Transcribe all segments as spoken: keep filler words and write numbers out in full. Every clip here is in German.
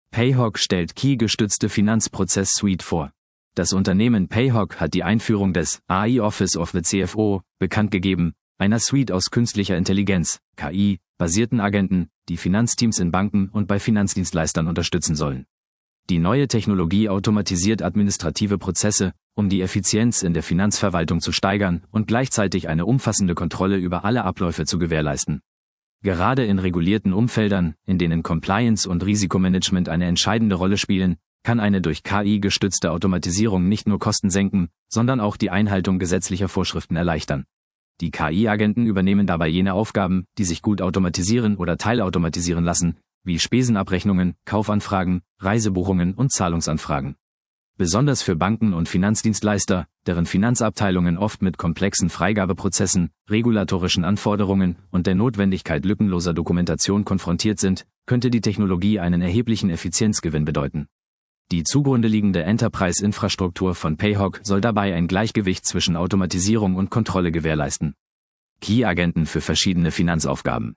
Payhawk stellt Key-gestützte Finanzprozess-Suite vor. Das Unternehmen Payhawk hat die Einführung des A I Office of the C F O bekannt gegeben, einer Suite aus künstlicher Intelligenz, K I, basierten Agenten, die Finanzteams in Banken und bei Finanzdienstleistern unterstützen sollen. Die neue Technologie automatisiert administrative Prozesse, um die Effizienz in der Finanzverwaltung zu steigern und gleichzeitig eine umfassende Kontrolle über alle Abläufe zu gewährleisten. Gerade in regulierten Umfeldern, in denen Compliance und Risikomanagement eine entscheidende Rolle spielen, kann eine durch K I gestützte Automatisierung nicht nur Kosten senken, sondern auch die Einhaltung gesetzlicher Vorschriften erleichtern. Die K I-Agenten übernehmen dabei jene Aufgaben, die sich gut automatisieren oder teilautomatisieren lassen, wie Spesenabrechnungen, Kaufanfragen, Reisebuchungen und Zahlungsanfragen. Besonders für Banken und Finanzdienstleister, deren Finanzabteilungen oft mit komplexen Freigabeprozessen, regulatorischen Anforderungen und der Notwendigkeit lückenloser Dokumentation konfrontiert sind, könnte die Technologie einen erheblichen Effizienzgewinn bedeuten. Die zugrunde liegende Enterprise-Infrastruktur von Payhawk soll dabei ein Gleichgewicht zwischen Automatisierung und Kontrolle gewährleisten. Key-Agenten für verschiedene Finanzaufgaben.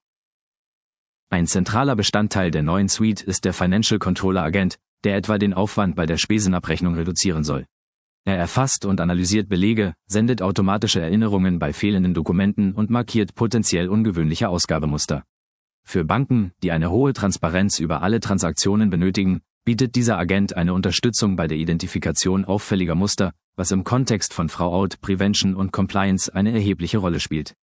Ein zentraler Bestandteil der neuen Suite ist der Financial Controller Agent, der etwa den Aufwand bei der Spesenabrechnung reduzieren soll. Er erfasst und analysiert Belege, sendet automatische Erinnerungen bei fehlenden Dokumenten und markiert potenziell ungewöhnliche Ausgabemuster. Für Banken, die eine hohe Transparenz über alle Transaktionen benötigen, bietet dieser Agent eine Unterstützung bei der Identifikation auffälliger Muster, was im Kontext von Fraud Prevention und Compliance eine erhebliche Rolle spielt.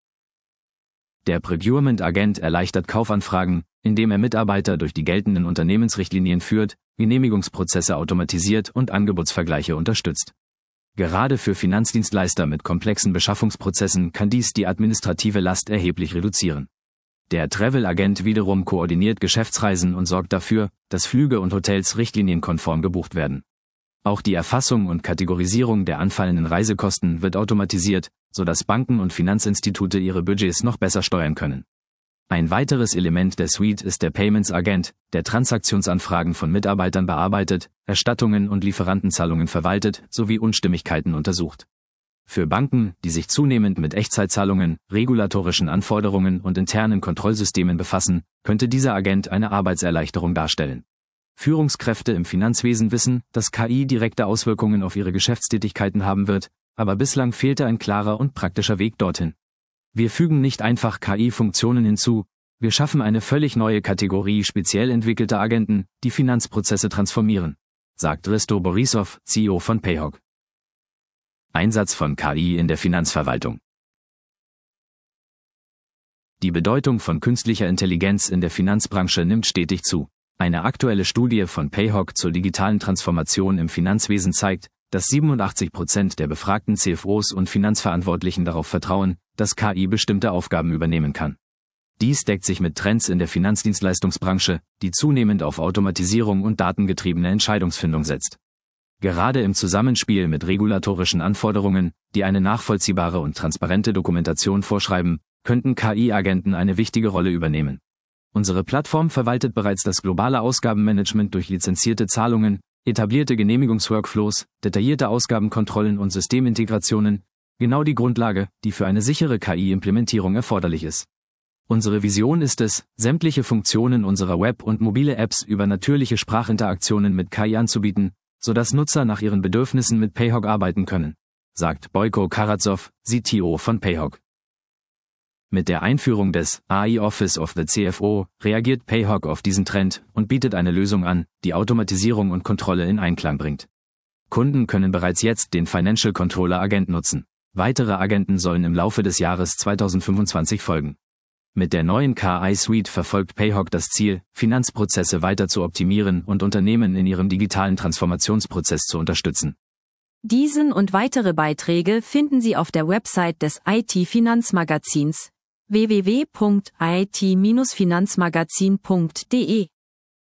Der Procurement-Agent erleichtert Kaufanfragen, indem er Mitarbeiter durch die geltenden Unternehmensrichtlinien führt, Genehmigungsprozesse automatisiert und Angebotsvergleiche unterstützt. Gerade für Finanzdienstleister mit komplexen Beschaffungsprozessen kann dies die administrative Last erheblich reduzieren. Der Travel-Agent wiederum koordiniert Geschäftsreisen und sorgt dafür, dass Flüge und Hotels richtlinienkonform gebucht werden. Auch die Erfassung und Kategorisierung der anfallenden Reisekosten wird automatisiert, sodass Banken und Finanzinstitute ihre Budgets noch besser steuern können. Ein weiteres Element der Suite ist der Payments-Agent, der Transaktionsanfragen von Mitarbeitern bearbeitet, Erstattungen und Lieferantenzahlungen verwaltet sowie Unstimmigkeiten untersucht. Für Banken, die sich zunehmend mit Echtzeitzahlungen, regulatorischen Anforderungen und internen Kontrollsystemen befassen, könnte dieser Agent eine Arbeitserleichterung darstellen. Führungskräfte im Finanzwesen wissen, dass K I direkte Auswirkungen auf ihre Geschäftstätigkeiten haben wird, aber bislang fehlte ein klarer und praktischer Weg dorthin. Wir fügen nicht einfach K I-Funktionen hinzu, wir schaffen eine völlig neue Kategorie speziell entwickelter Agenten, die Finanzprozesse transformieren, sagt Risto Borisov, C E O von Payhawk. Einsatz von K I in der Finanzverwaltung. Die Bedeutung von künstlicher Intelligenz in der Finanzbranche nimmt stetig zu. Eine aktuelle Studie von Payhawk zur digitalen Transformation im Finanzwesen zeigt, dass siebenundachtzig Prozent der befragten C F Os und Finanzverantwortlichen darauf vertrauen, dass K I bestimmte Aufgaben übernehmen kann. Dies deckt sich mit Trends in der Finanzdienstleistungsbranche, die zunehmend auf Automatisierung und datengetriebene Entscheidungsfindung setzt. Gerade im Zusammenspiel mit regulatorischen Anforderungen, die eine nachvollziehbare und transparente Dokumentation vorschreiben, könnten K I-Agenten eine wichtige Rolle übernehmen. Unsere Plattform verwaltet bereits das globale Ausgabenmanagement durch lizenzierte Zahlungen, etablierte Genehmigungsworkflows, detaillierte Ausgabenkontrollen und Systemintegrationen, genau die Grundlage, die für eine sichere K I-Implementierung erforderlich ist. Unsere Vision ist es, sämtliche Funktionen unserer Web- und mobile Apps über natürliche Sprachinteraktionen mit K I anzubieten, sodass Nutzer nach ihren Bedürfnissen mit Payhawk arbeiten können, sagt Bojko Karatzow, C T O von Payhawk. Mit der Einführung des A I Office of the C F O reagiert Payhawk auf diesen Trend und bietet eine Lösung an, die Automatisierung und Kontrolle in Einklang bringt. Kunden können bereits jetzt den Financial Controller Agent nutzen. Weitere Agenten sollen im Laufe des Jahres zweitausendfünfundzwanzig folgen. Mit der neuen K I-Suite verfolgt Payhawk das Ziel, Finanzprozesse weiter zu optimieren und Unternehmen in ihrem digitalen Transformationsprozess zu unterstützen. Diesen und weitere Beiträge finden Sie auf der Website des I T-Finanzmagazins w w w punkt i t Bindestrich finanzmagazin punkt d e.